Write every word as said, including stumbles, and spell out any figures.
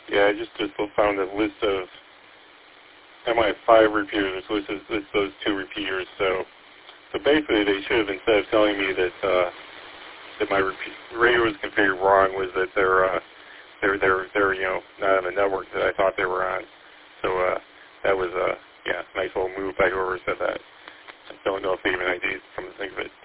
Yeah, I just, just found a list of, I might have five repeaters, which is it's those two repeaters. So so basically they should have, instead of telling me that uh, that my repeat, radio was configured wrong, was that they're, uh, they're, they're, they're, you know, not on the network that I thought they were on. So uh, that was a, yeah, nice little move by whoever said that. I don't know if they even I did come to think of it.